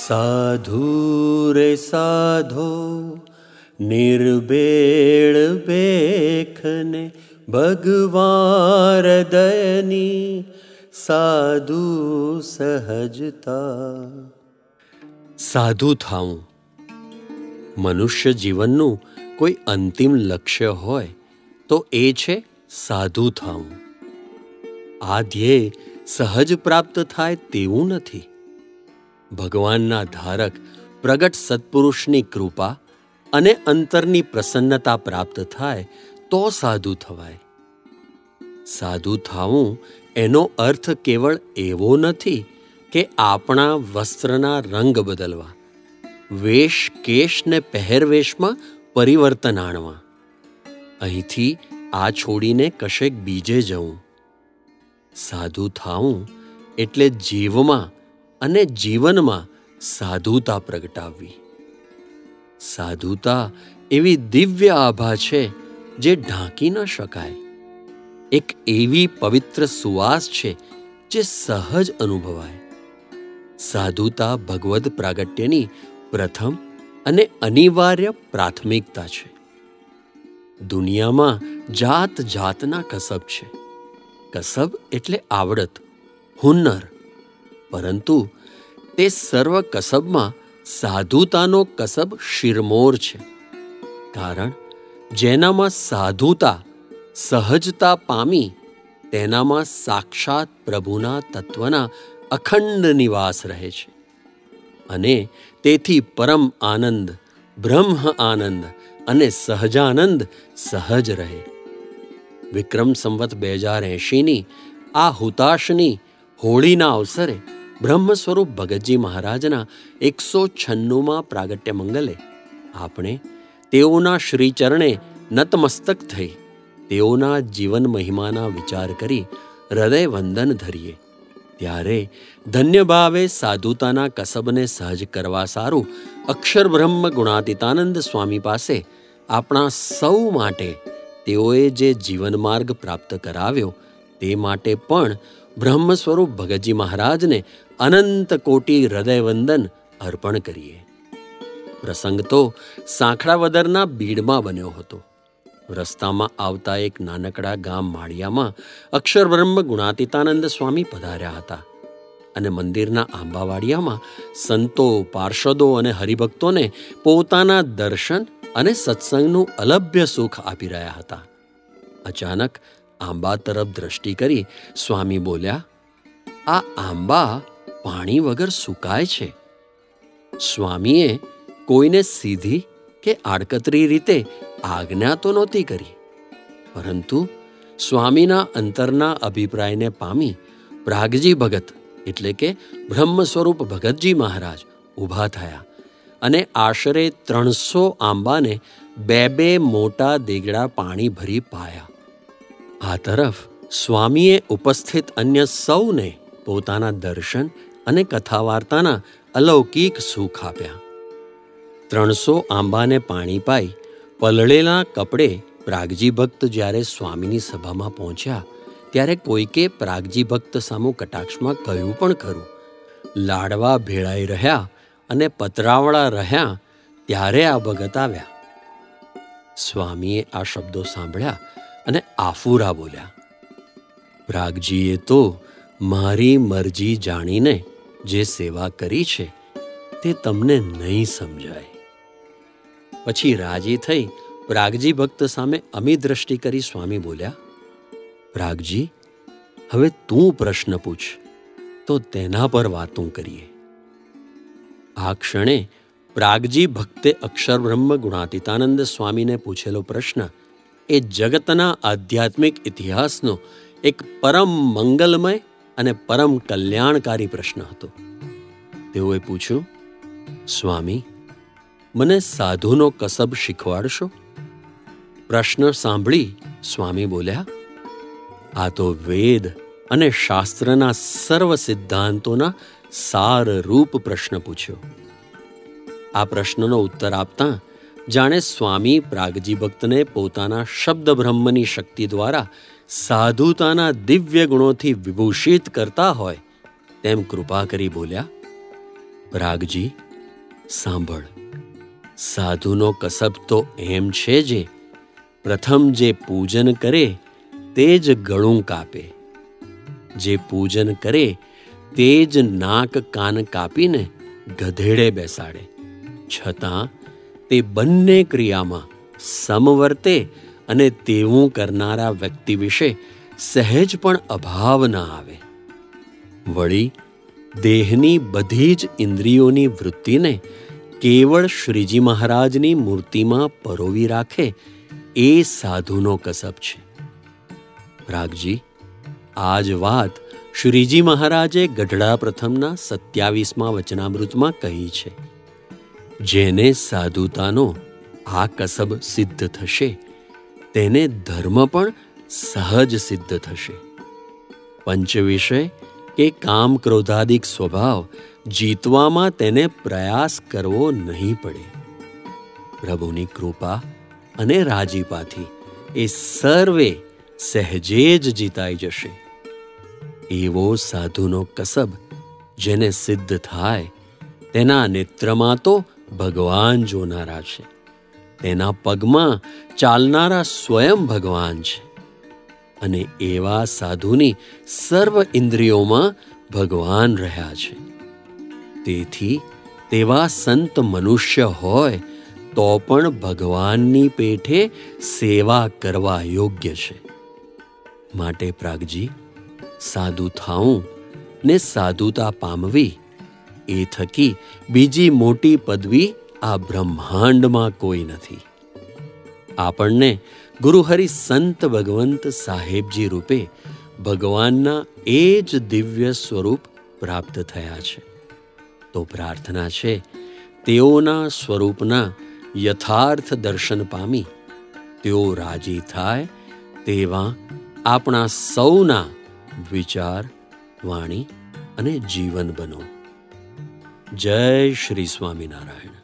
સાધુ રે સાધો નિર્બેળ બેખને ભગવાન હૃદયની સાધુ સહજતા. સાધુ થાવું. મનુષ્ય જીવનનું કોઈ અંતિમ લક્ષ્ય હોય તો એ છે સાધુ થાવું. આ ધ્યેય સહજ પ્રાપ્ત થાય તેવું નથી. ભગવાનના ધારક પ્રગટ સત્પુરુષની કૃપા અને અંતરની પ્રસન્નતા પ્રાપ્ત થાય તો સાધુ થવાય. સાધુ થાવું એનો અર્થ કેવળ એવો નથી કે આપણા વસ્ત્રના રંગ બદલવા, વેશ કેશ ને પહેરવેશમાં પરિવર્તન આણવા, અહીંથી આ છોડીને કશેક બીજે જવું. સાધુ થાવું એટલે જીવમાં અને જીવનમાં સાધુતા પ્રગટાવવી. સાધુતા એવી દિવ્ય આભા છે જે ઢાંકી ન શકાય. એક એવી પવિત્ર સુવાસ છે જે સહજ અનુભવાય. સાધુતા ભગવદ પ્રાગટ્યની પ્રથમ અને અનિવાર્ય પ્રાથમિકતા છે. દુનિયામાં જાત જાતના કસબ છે. કસબ એટલે આવડત, હુન્નર. પરંતુ તે સર્વ કસબમાં સાધુતાનો કસબ શિરમોર છે. કારણ જેનામાં સાધુતા સહજતા પામી તેનામાં સાક્ષાત પ્રભુના તત્વના અખંડ નિવાસ રહે છે અને તેથી પરમ આનંદ, બ્રહ્મ આનંદ અને સહજાનંદ સહજ રહે. વિક્રમ સંવત 2080ની આ હુતાશની હોળીના અવસરે બ્રહ્મ સ્વરૂપ ભગતજી મહારાજના 196માં પ્રાગટ્ય મંગલે આપણે તેઓના શ્રીચરણે નતમસ્તક થઈ તેઓના જીવન મહિમાના વિચાર કરી હૃદય વંદન ધરીએ. ત્યારે ધન્ય ભાવે સાધુતાના કસબને સહજ કરવા સારું અક્ષર બ્રહ્મ ગુણાતીતાનંદ સ્વામી પાસે આપણા સૌ માટે તેઓએ જે જીવન માર્ગ પ્રાપ્ત કરાવ્યો તે માટે પણ બ્રહ્મ સ્વરૂપ ભગતજી મહારાજને અનંત કોટી હૃદયવંદન અર્પણ કરીએ. પ્રસંગ તો સાંખડાવદરના બીડમાં બન્યો હતો. રસ્તામાં આવતા એક નાનકડા ગામ માળિયામાં અક્ષર બ્રહ્મ ગુણાતીતાનંદ સ્વામી પધાર્યા હતા અને મંદિરના આંબાવાડિયામાં સંતો, પાર્ષદો અને હરિભક્તોને પોતાના દર્શન અને સત્સંગનું અલભ્ય સુખ આપી રહ્યા હતા. અચાનક આંબા તરફ દ્રષ્ટિ કરી સ્વામી બોલ્યા, આ આંબા પાણી વગર સુકાય છે. સ્વામીએ કોઈને સીધી કે આડકતરી રીતે આજ્ઞા તો નહોતી કરી, પરંતુ સ્વામીના અંતરના અભિપ્રાયને પામી પ્રાગજી ભગત એટલે કે બ્રહ્મ સ્વરૂપ ભગતજી મહારાજ ઊભા થયા અને આશરે 300 આંબાને 2 મોટા દેગડા પાણી ભરી પાયા. આ તરફ સ્વામીએ ઉપસ્થિત અન્ય સૌને પોતાના દર્શન અને કથા વાર્તાના અલૌકિક સુખ આપ્યા. 300 આંબાને પાણી પાઈ પલળેલા કપડે પ્રાગજી ભક્ત જ્યારે સ્વામીની સભામાં પહોંચ્યા ત્યારે કોઈકે પ્રાગજી ભક્ત સામું કટાક્ષમાં કહ્યું પણ ખરું, લાડવા ભેળાઈ રહ્યા અને પતરાવળા રહ્યા ત્યારે આ ભગત આવ્યા. સ્વામીએ આ શબ્દો સાંભળ્યા અને આફુરા બોલ્યા, પ્રાગજીએ તો મારી મરજી જાણીને જે સેવા કરી છે તે તમને નહીં સમજાય. પછી રાજી થઈ પ્રાગજી ભક્ત સામે અમી દ્રષ્ટિ કરી સ્વામી બોલ્યા, પ્રાગજી, હવે તું પ્રશ્ન પૂછ તો તેના પર વાતું કરીએ. આ ક્ષણે પ્રાગજી ભક્તે અક્ષર બ્રહ્મ ગુણાતીતાનંદ સ્વામીને પૂછેલો પ્રશ્ન એ જગતના આધ્યાત્મિક ઇતિહાસનો એક પરમ મંગલમય અને પરમ કલ્યાણકારી પ્રશ્ન હતો. તેઓએ પૂછ્યું, સ્વામી, મને સાધુનો કસબ શીખવાડશો? પ્રશ્ન સાંભળી સ્વામી બોલ્યા, આ તો વેદ અને શાસ્ત્રના સર્વ સિદ્ધાંતોના સારરૂપ પ્રશ્ન પૂછ્યો. આ પ્રશ્નનો ઉત્તર આપતા જાણે સ્વામી પ્રાગજી ભક્તને પોતાના શબ્દ બ્રહ્મની શક્તિ દ્વારા સાધુતાના દિવ્ય ગુણોથી વિભૂષિત કરતા હોય તેમ કૃપા કરી બોલ્યા, રાગજી, સાંભળ. સાધુનો કસબ તો એમ છે જે પ્રથમ જે પૂજન કરે તે જ ગળું કાપે, જે પૂજન કરે તે જ નાક કાન કાપીને ગધેડે બેસાડે, છતાં તે બંને ક્રિયામાં સમવર્તે અને તેવું કરનારા વ્યક્તિ વિશે સહેજ પણ અભાવ ન આવે. વળી દેહની બધી જ ઇન્દ્રિયોની વૃત્તિને કેવળ શ્રીજી મહારાજની મૂર્તિમાં પરોવી રાખે એ સાધુનો કસબ છે. રાગજી, આ જ વાત શ્રીજી મહારાજે ગઢડા પ્રથમના 27મા વચનામૃતમાં કહી છે. જેને સાધુતાનો આ કસબ સિદ્ધ થશે તેને ધર્મ પણ સહજ સિદ્ધ થશે. પંચ વિષય કે કામ ક્રોધાદિક સ્વભાવ જીતવામાં તેને પ્રયાસ કરવો નહીં પડે. પ્રભુની કૃપા અને રાજીપાથી એ સર્વે સહેજે જ જીતાઈ જશે. એવો સાધુનો કસબ જેને સિદ્ધ થાય તેના નેત્રમાં તો ભગવાન જોનારા છે, તેના પગમાં ચાલનારા સ્વયં ભગવાન છે, અને એવા સાધુની સર્વ ઇન્દ્રિયોમાં ભગવાન રહ્યા છે. તેથી તેવા સંત મનુષ્ય હોય તો પણ ભગવાનની પેઠે સેવા કરવા યોગ્ય છે. માટે પ્રાગજી, સાધુ થાવું ને સાધુતા પામવી એ થકી બીજી મોટી પદવી આ બ્રહ્માંડમાં કોઈ નથી. આપણને ગુરુહરિ સંત ભગવંત સાહેબજી રૂપે ભગવાનના એ જ દિવ્ય સ્વરૂપ પ્રાપ્ત થયા છે. તો પ્રાર્થના છે તેઓના સ્વરૂપના યથાર્થ દર્શન પામી તેઓ રાજી થાય તેવા આપણા સૌના વિચાર, વાણી અને જીવન બનો. જય શ્રી સ્વામિનારાયણ.